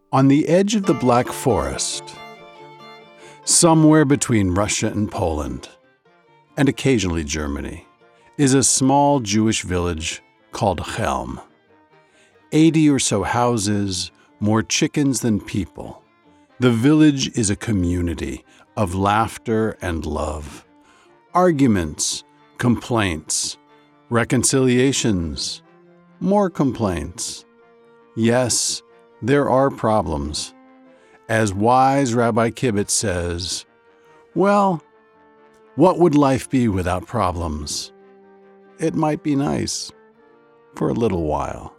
On the edge of the Black Forest, somewhere between Russia and Poland, and occasionally Germany, is a small Jewish village called Chelm. 80 or so houses, more chickens than people. The village is a community of laughter and love, arguments, complaints, reconciliations, more complaints. Yes, there are problems. As wise Rabbi Kibitz says, well, what would life be without problems? It might be nice for a little while.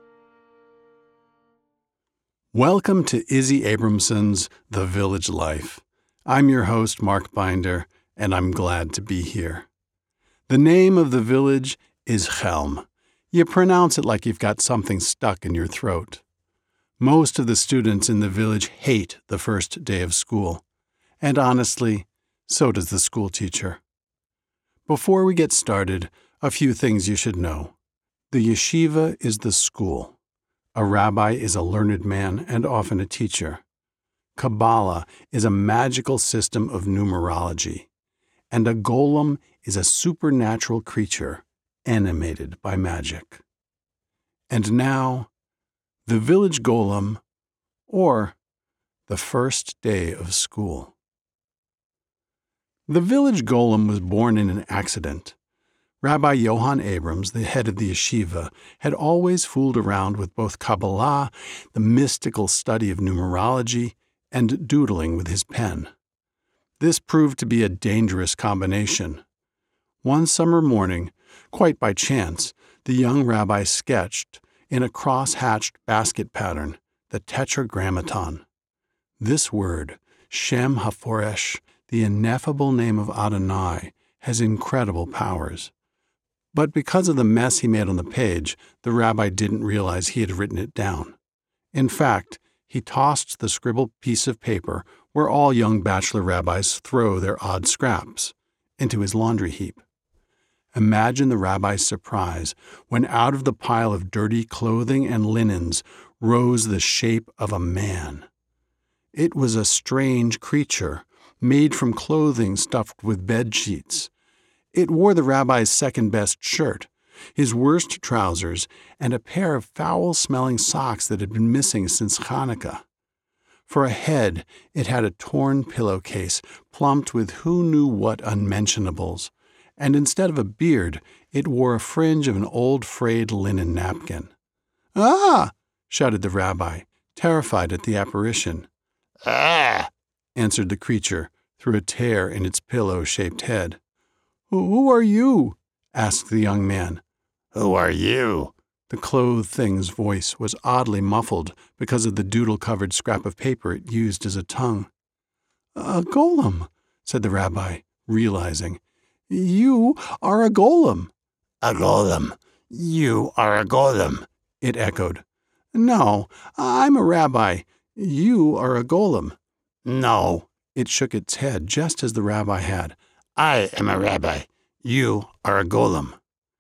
Welcome to Izzy Abramson's The Village Life. I'm your host, Mark Binder, and I'm glad to be here. The name of the village is Chelm. You pronounce it like you've got something stuck in your throat. Most of the students in the village hate the first day of school. And honestly, so does the school teacher. Before we get started, a few things you should know. The yeshiva is the school. A rabbi is a learned man and often a teacher. Kabbalah is a magical system of numerology. And a golem is a supernatural creature animated by magic. And now, the village golem, or the first day of school. The village golem was born in an accident. Rabbi Johann Abrams, the head of the yeshiva, had always fooled around with both Kabbalah, the mystical study of numerology, and doodling with his pen. This proved to be a dangerous combination. One summer morning, quite by chance, the young rabbi sketched, in a cross-hatched basket pattern, the Tetragrammaton. This word, Shem HaForesh, the ineffable name of Adonai, has incredible powers. But because of the mess he made on the page, the rabbi didn't realize he had written it down. In fact, he tossed the scribbled piece of paper where all young bachelor rabbis throw their odd scraps, into his laundry heap. Imagine the rabbi's surprise when out of the pile of dirty clothing and linens rose the shape of a man. It was a strange creature, made from clothing stuffed with bed sheets. It wore the rabbi's second-best shirt, his worst trousers, and a pair of foul-smelling socks that had been missing since Hanukkah. For a head, it had a torn pillowcase plumped with who knew what unmentionables, and instead of a beard, it wore a fringe of an old frayed linen napkin. "Ah!" shouted the rabbi, terrified at the apparition. "Ah!" answered the creature through a tear in its pillow-shaped head. "Who are you?" asked the young man. "Who are you?" The clothed thing's voice was oddly muffled because of the doodle-covered scrap of paper it used as a tongue. "A golem," said the rabbi, realizing. "You are a golem." "A golem. You are a golem," it echoed. "No, I'm a rabbi. You are a golem." "No." It shook its head just as the rabbi had. "I am a rabbi. You are a golem."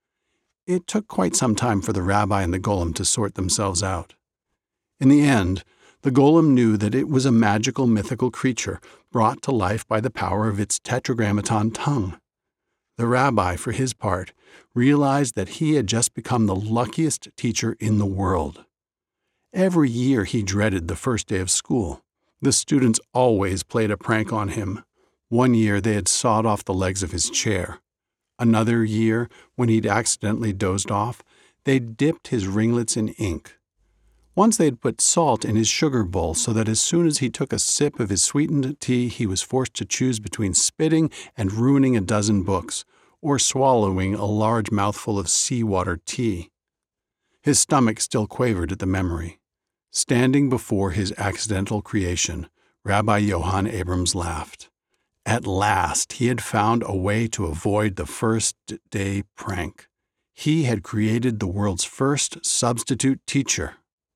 It took quite some time for the rabbi and the golem to sort themselves out. In the end, the golem knew that it was a magical mythical creature brought to life by the power of its tetragrammaton tongue. The rabbi, for his part, realized that he had just become the luckiest teacher in the world. Every year he dreaded the first day of school. The students always played a prank on him. One year they had sawed off the legs of his chair. Another year, when he'd accidentally dozed off, they'd dipped his ringlets in ink. Once they had put salt in his sugar bowl so that as soon as he took a sip of his sweetened tea, he was forced to choose between spitting and ruining a dozen books, or swallowing a large mouthful of seawater tea. His stomach still quavered at the memory. Standing before his accidental creation, Rabbi Johann Abrams laughed. At last, he had found a way to avoid the first day prank. He had created the world's first substitute teacher.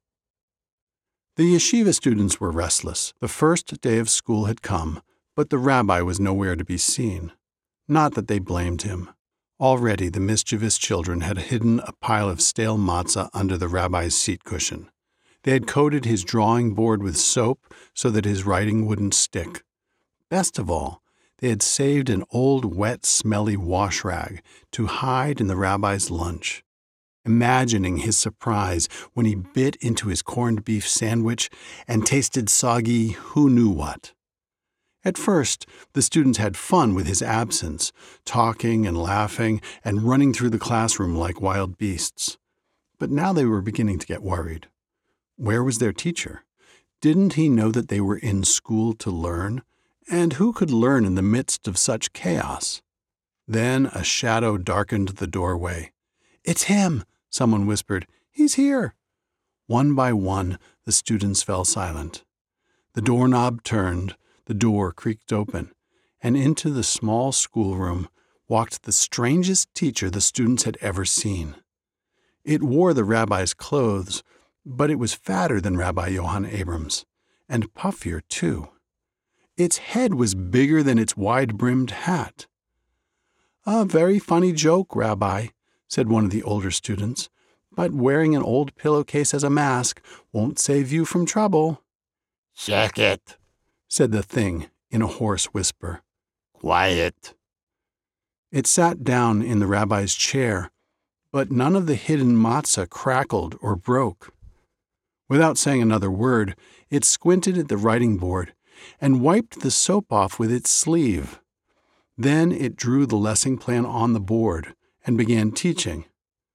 The yeshiva students were restless. The first day of school had come, but the rabbi was nowhere to be seen. Not that they blamed him. Already the mischievous children had hidden a pile of stale matzah under the rabbi's seat cushion. They had coated his drawing board with soap so that his writing wouldn't stick. Best of all, they had saved an old, wet, smelly wash rag to hide in the rabbi's lunch. Imagining his surprise when he bit into his corned beef sandwich and tasted soggy who knew what. At first, the students had fun with his absence, talking and laughing and running through the classroom like wild beasts. But now they were beginning to get worried. Where was their teacher? Didn't he know that they were in school to learn? And who could learn in the midst of such chaos? Then a shadow darkened the doorway. "It's him," someone whispered. "He's here." One by one, the students fell silent. The doorknob turned, the door creaked open, and into the small schoolroom walked the strangest teacher the students had ever seen. It wore the rabbi's clothes, but it was fatter than Rabbi Johann Abrams, and puffier, too. Its head was bigger than its wide-brimmed hat. "A very funny joke, Rabbi," said one of the older students, "but wearing an old pillowcase as a mask won't save you from trouble." "Check it," said the thing in a hoarse whisper. "Quiet." It sat down in the rabbi's chair, but none of the hidden matzah crackled or broke. Without saying another word, it squinted at the writing board and wiped the soap off with its sleeve. Then it drew the lesson plan on the board and began teaching.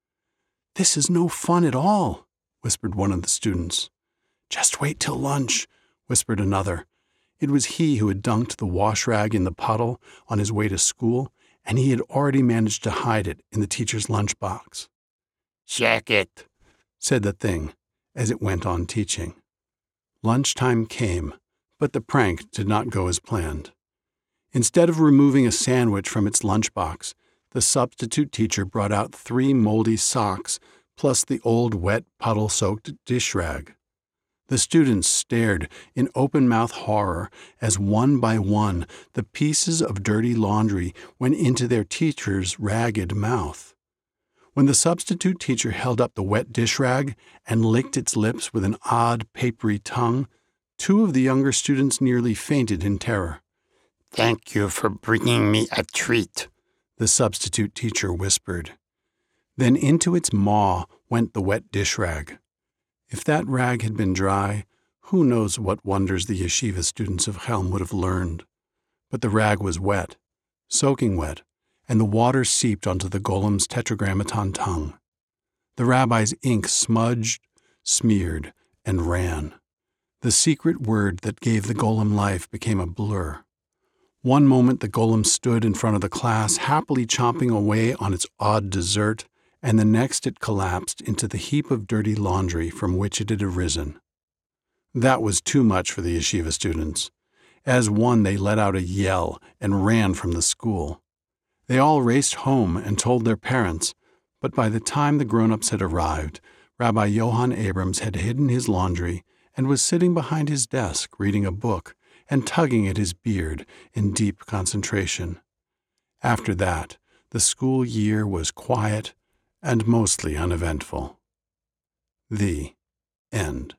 "This is no fun at all," whispered one of the students. "Just wait till lunch," whispered another. It was he who had dunked the wash rag in the puddle on his way to school, and he had already managed to hide it in the teacher's lunchbox. "Check it," said the thing as it went on teaching. Lunchtime came, but the prank did not go as planned. Instead of removing a sandwich from its lunchbox, the substitute teacher brought out 3 moldy socks plus the old wet puddle-soaked dish rag. The students stared in open-mouthed horror as one by one the pieces of dirty laundry went into their teacher's ragged mouth. When the substitute teacher held up the wet dish rag and licked its lips with an odd, papery tongue, 2 of the younger students nearly fainted in terror. "Thank you for bringing me a treat," the substitute teacher whispered. Then into its maw went the wet dish rag. If that rag had been dry, who knows what wonders the yeshiva students of Chelm would have learned. But the rag was wet, soaking wet, and the water seeped onto the golem's tetragrammaton tongue. The rabbi's ink smudged, smeared, and ran. The secret word that gave the golem life became a blur. One moment the golem stood in front of the class, happily chomping away on its odd dessert, and the next it collapsed into the heap of dirty laundry from which it had arisen. That was too much for the yeshiva students. As one, they let out a yell and ran from the school. They all raced home and told their parents, but by the time the grown-ups had arrived, Rabbi Johann Abrams had hidden his laundry and was sitting behind his desk reading a book and tugging at his beard in deep concentration. After that, the school year was quiet and mostly uneventful. The end.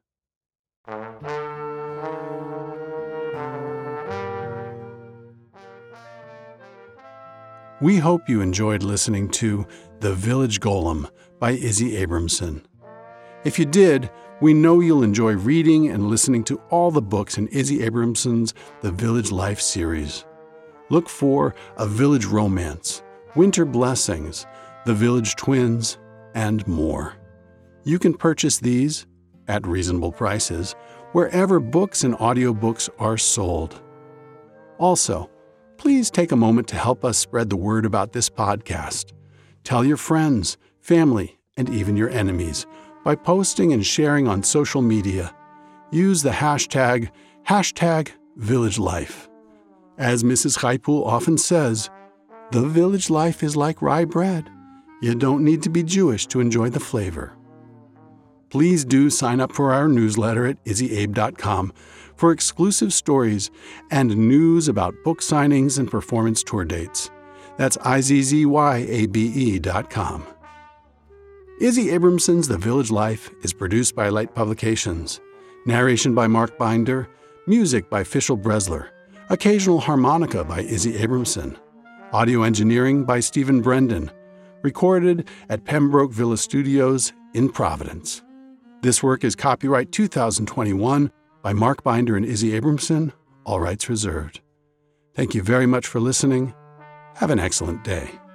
We hope you enjoyed listening to The Village Golem by Izzy Abramson. If you did, we know you'll enjoy reading and listening to all the books in Izzy Abramson's The Village Life series. Look for A Village Romance, Winter Blessings, The Village Twins, and more. You can purchase these, at reasonable prices, wherever books and audiobooks are sold. Also, please take a moment to help us spread the word about this podcast. Tell your friends, family, and even your enemies by posting and sharing on social media. Use the hashtag #VillageLife. As Mrs. Chaipool often says, the village life is like rye bread. You don't need to be Jewish to enjoy the flavor. Please do sign up for our newsletter at izzyabe.com for exclusive stories and news about book signings and performance tour dates. That's izzyabe.com. Izzy Abramson's The Village Life is produced by Light Publications. Narration by Mark Binder. Music by Fischel Bresler. Occasional harmonica by Izzy Abramson. Audio engineering by Stephen Brendan. Recorded at Pembroke Villa Studios in Providence. This work is copyright 2021 by Mark Binder and Izzy Abramson, all rights reserved. Thank you very much for listening. Have an excellent day.